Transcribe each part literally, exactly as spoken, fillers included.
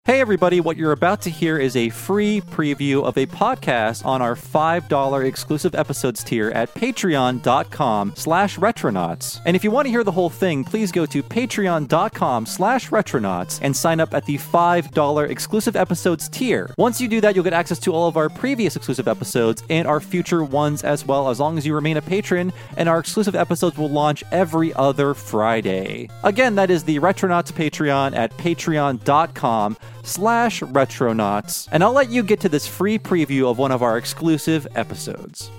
Hey everybody, what you're about to hear is a free preview of a podcast on our five dollars exclusive episodes tier at patreon.com slash retronauts. And if you want to hear the whole thing, please go to patreon.com slash retronauts and sign up at the five dollars exclusive episodes tier. Once you do that, you'll get access to all of our previous exclusive episodes and our future ones as well, as long as you remain a patron, and our exclusive episodes will launch every other Friday. Again, that is the Retronauts Patreon at patreon.com slash retronauts, and I'll let you get to this free preview of one of our exclusive episodes.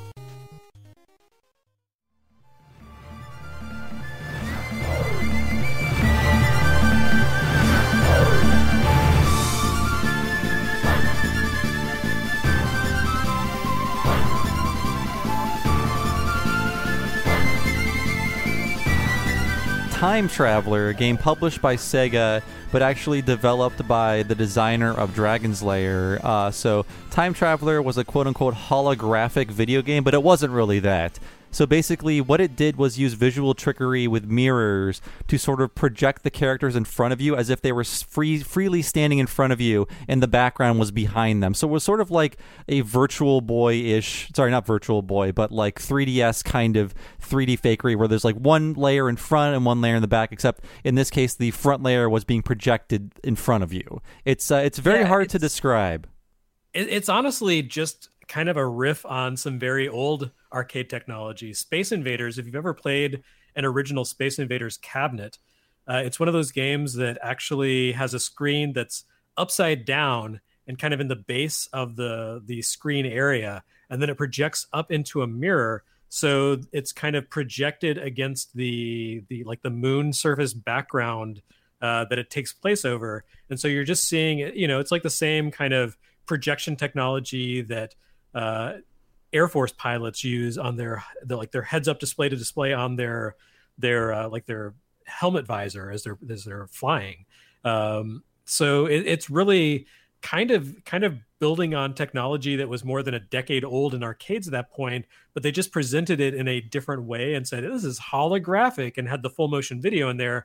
Time Traveler, a game published by Sega, but actually developed by the designer of Dragon's Lair. Uh, so Time Traveler was a quote-unquote holographic video game, but it wasn't really that. So basically what it did was use visual trickery with mirrors to sort of project the characters in front of you as if they were free, freely standing in front of you and the background was behind them. So it was sort of like a Virtual Boy-ish, sorry, not Virtual Boy, but like three D S kind of three D fakery where there's like one layer in front and one layer in the back, except in this case the front layer was being projected in front of you. It's, uh, it's very yeah, hard it's, to describe. It, it's honestly just kind of a riff on some very old arcade technology. Space Invaders, if you've ever played an original Space Invaders cabinet, uh, it's one of those games that actually has a screen that's upside down and kind of in the base of the, the screen area, and then it projects up into a mirror. So it's kind of projected against the, the like the moon surface background uh, that it takes place over. And so you're just seeing, you know, it's like the same kind of projection technology that uh, Air Force pilots use on their, the, like their heads up display to display on their, their uh, like their helmet visor as they're, as they're flying. Um, so it, it's really kind of, kind of building on technology that was more than a decade old in arcades at that point, but they just presented it in a different way and said, this is holographic, and had the full motion video in there.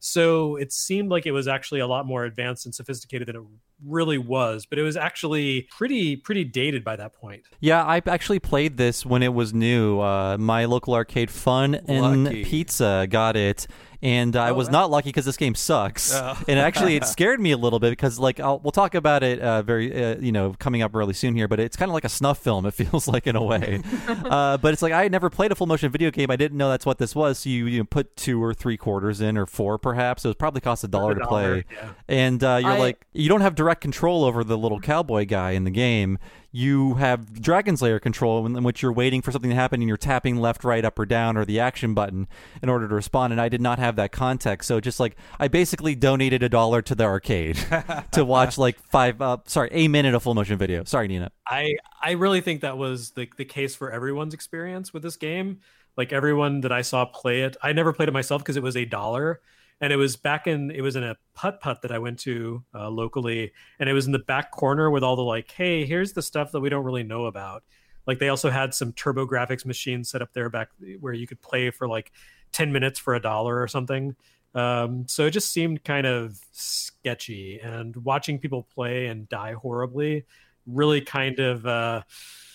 So it seemed like it was actually a lot more advanced and sophisticated than it really was, but it was actually pretty pretty dated by that point. Yeah, I actually played this when it was new. Uh, my local arcade, Fun and Lucky. Pizza, got it. And I Oh, was wow. not lucky because this game sucks. Oh. And actually, it scared me a little bit because, like, I'll, we'll talk about it uh, very, uh, you know, coming up really soon here. But it's kind of like a snuff film. It feels like in a way. uh, but it's like I had never played a full motion video game. I didn't know that's what this was. So you, you know, put two or three quarters in, or four perhaps. It was probably cost a dollar to play. Yeah. And uh, you're I- like, you don't have direct control over the little cowboy guy in the game. You have Dragon's Lair control in which you're waiting for something to happen and you're tapping left, right, up, or down, or the action button in order to respond. And I did not have that context. So just like, I basically donated a dollar to the arcade to watch like five, uh, sorry, a minute of full motion video. Sorry, Nina. I I really think that was the the case for everyone's experience with this game. Like everyone that I saw play it, I never played it myself because it was a dollar. And it was back in, it was in a putt-putt that I went to uh, locally. And it was in the back corner with all the like, hey, here's the stuff that we don't really know about. Like they also had some TurboGrafx machines set up there back where you could play for like ten minutes for a dollar or something. Um, so it just seemed kind of sketchy. And watching people play and die horribly really kind of, uh,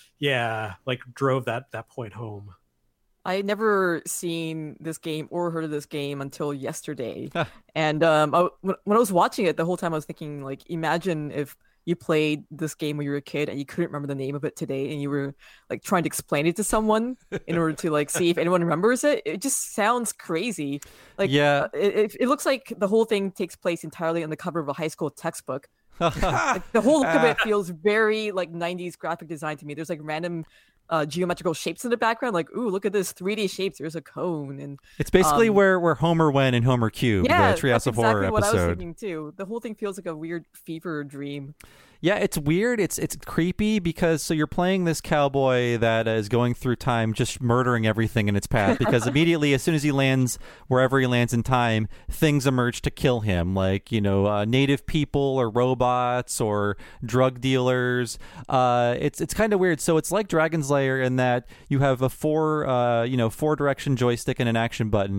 yeah, like drove that that point home. I had never seen this game or heard of this game until yesterday. And um, I, when when I was watching it, the whole time I was thinking, like, imagine if you played this game when you were a kid and you couldn't remember the name of it today, and you were like trying to explain it to someone in order to like see if anyone remembers it. It just sounds crazy. Like, Yeah. uh, it, it, it looks like the whole thing takes place entirely on the cover of a high school textbook. Like, the whole look of it feels very like nineties graphic design to me. There's like random uh, geometrical shapes in the background. Like, ooh, look at this three D shapes. There's a cone, and It's basically um, where, where Homer went in Homer Cube, yeah, the Treehouse that's of exactly Horror what I was episode. thinking too. The whole thing feels like a weird fever dream. Yeah, it's weird. It's it's creepy because so you're playing this cowboy that is going through time, just murdering everything in its path. Because immediately, as soon as he lands wherever he lands in time, things emerge to kill him, like you know, uh, native people or robots or drug dealers. Uh, it's it's kind of weird. So it's like Dragon's Lair in that you have a four uh, you know four direction joystick and an action button.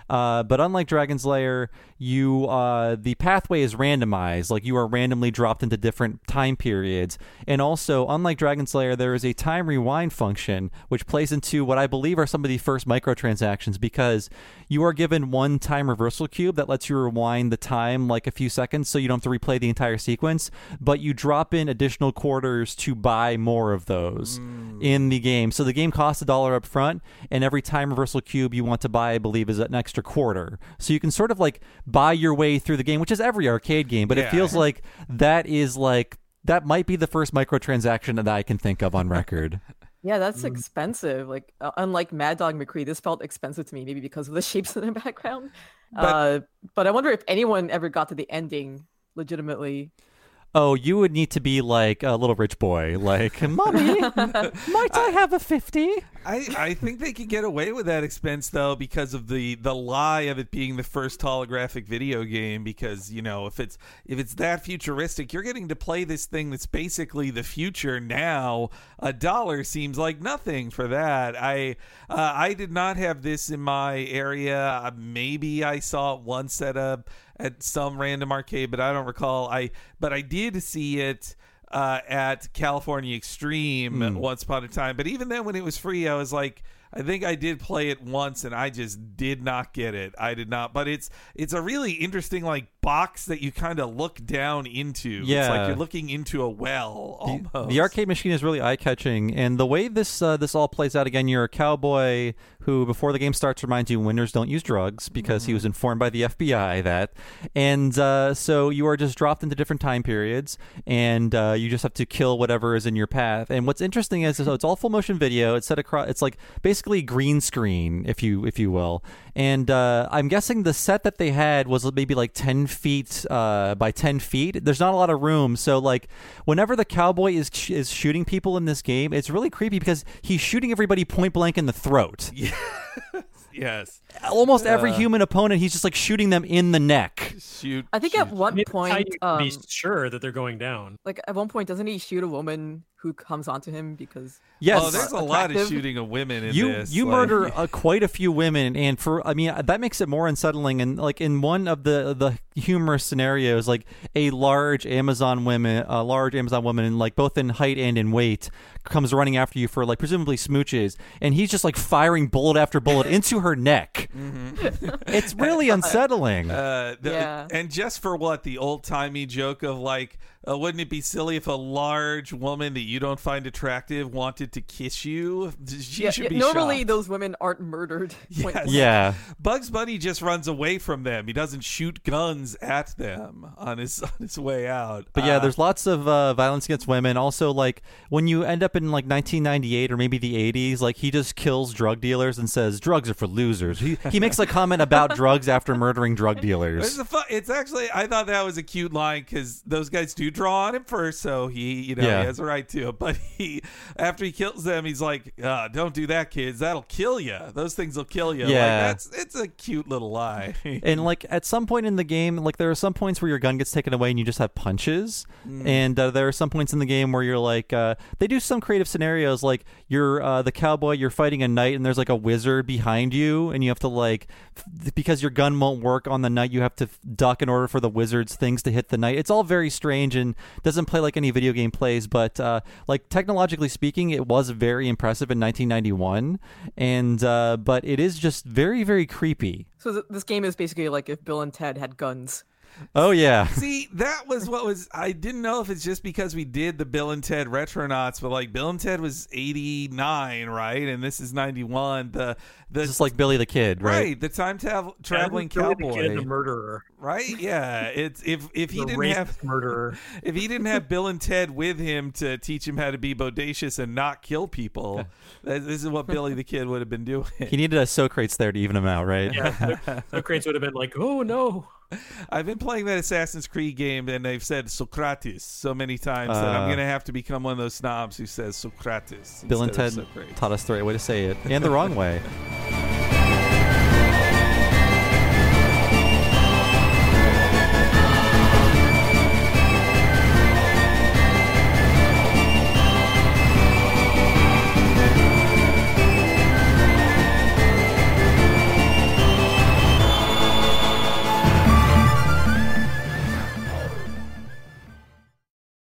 Uh, but unlike Dragon's Lair, you uh, the pathway is randomized. Like you are randomly dropped into different time periods. And also, unlike Dragon's Lair, there is a time rewind function which plays into what I believe are some of the first microtransactions, because you are given one time reversal cube that lets you rewind the time like a few seconds, so you don't have to replay the entire sequence. But you drop in additional quarters to buy more of those mm. in the game. So the game costs a dollar up front, and every time reversal cube you want to buy, I believe, is an extra quarter. So you can sort of like buy your way through the game, which is every arcade game, but yeah. It feels like that is like that might be the first microtransaction that I can think of on record. Yeah, that's expensive. Like uh, unlike Mad Dog McCree, this felt expensive to me, maybe because of the shapes in the background. But, uh, but I wonder if anyone ever got to the ending legitimately. Oh, you would need to be like a little rich boy. Like, Mommy, might I have a fifty? I, I think they could get away with that expense, though, because of the, the lie of it being the first holographic video game. Because, you know, if it's if it's that futuristic, you're getting to play this thing that's basically the future now. A dollar seems like nothing for that. I uh, I did not have this in my area. Maybe I saw it once at a at some random arcade, but I don't recall. I but I did see it uh, at California Extreme mm. once upon a time. But even then, when it was free, I was like, I think I did play it once, and I just did not get it. I did not. But it's it's a really interesting like box that you kind of look down into. Yeah. It's like you're looking into a well almost. The, the arcade machine is really eye-catching, and the way this uh, this all plays out, again, you're a cowboy who, before the game starts, reminds you winners don't use drugs, because mm-hmm. he was informed by the F B I that. And uh, so you are just dropped into different time periods, and uh, you just have to kill whatever is in your path. And what's interesting is, so it's all full motion video. It's set across. It's like basically green screen, if you if you will. And uh, I'm guessing the set that they had was maybe like ten feet uh, by ten feet. There's not a lot of room, so like whenever the cowboy is is shooting people in this game, it's really creepy because he's shooting everybody point blank in the throat. Yeah. Yes. Almost every uh, human opponent, he's just like shooting them in the neck. Shoot. I think shoot. at one I mean, point, how you um, be sure that they're going down. Like at one point, doesn't he shoot a woman who comes onto him because? Yes. Oh, there's a lot of shooting of women in you, this. You like... murder uh, quite a few women, and for I mean that makes it more unsettling. And like in one of the the humorous scenarios, like a large Amazon woman, a large Amazon woman, like both in height and in weight, comes running after you for like presumably smooches, and he's just like firing bullet after bullet into her neck. Mm-hmm. It's really unsettling. Uh, the, yeah. And just for what the old timey joke of like, uh, wouldn't it be silly if a large woman that you don't find attractive wanted to kiss you? She yeah, should yeah, be normally shocked. Those women aren't murdered. Yes. Yeah. Bugs Bunny just runs away from them. He doesn't shoot guns at them on his on his way out. But yeah, uh, there's lots of uh, violence against women. Also, like when you end up in like nineteen ninety-eight or maybe the eighties, like he just kills drug dealers and says drugs are for losers. He he makes a comment about drugs after murdering drug dealers. It's, a fun, it's actually, I thought that was a cute line because those guys do draw on him first, so he, you know, yeah. he has a right to. But he, after he kills them, he's like, uh, "Don't do that, kids. That'll kill you. Those things will kill you." Yeah, like, that's it's a cute little lie. And like at some point in the game, like there are some points where your gun gets taken away and you just have punches, mm. and uh, there are some points in the game where you're like, uh, they do some creative scenarios, like you're uh, the cowboy, you're fighting a knight, and there's like a wizard behind you, and you have to like, f- because your gun won't work on the knight, you have to f- duck in order for the wizard's things to hit the knight. It's all very strange and doesn't play like any video game plays, but uh, like technologically speaking, it was very impressive in nineteen ninety-one, and uh, but it is just very, very creepy. So th- this game is basically like if Bill and Ted had guns. Oh yeah. See, that was what was. I didn't know if it's just because we did the Bill and Ted Retronauts, but like Bill and Ted was eighty-nine, right? And this is ninety-one. The the just like Billy the Kid, right? Right. The time travel traveling yeah, cowboy, the, kid, the murderer, right? Yeah. It's if if he the didn't have murderer, if he didn't have Bill and Ted with him to teach him how to be bodacious and not kill people, this is what Billy the Kid would have been doing. He needed a Socrates there to even him out, right? Yeah. Socrates would have been like, "Oh no." I've been playing that Assassin's Creed game, and they've said Socrates so many times uh, that I'm going to have to become one of those snobs who says Socrates. Bill and Ted taught us the right way to say it, and the wrong way.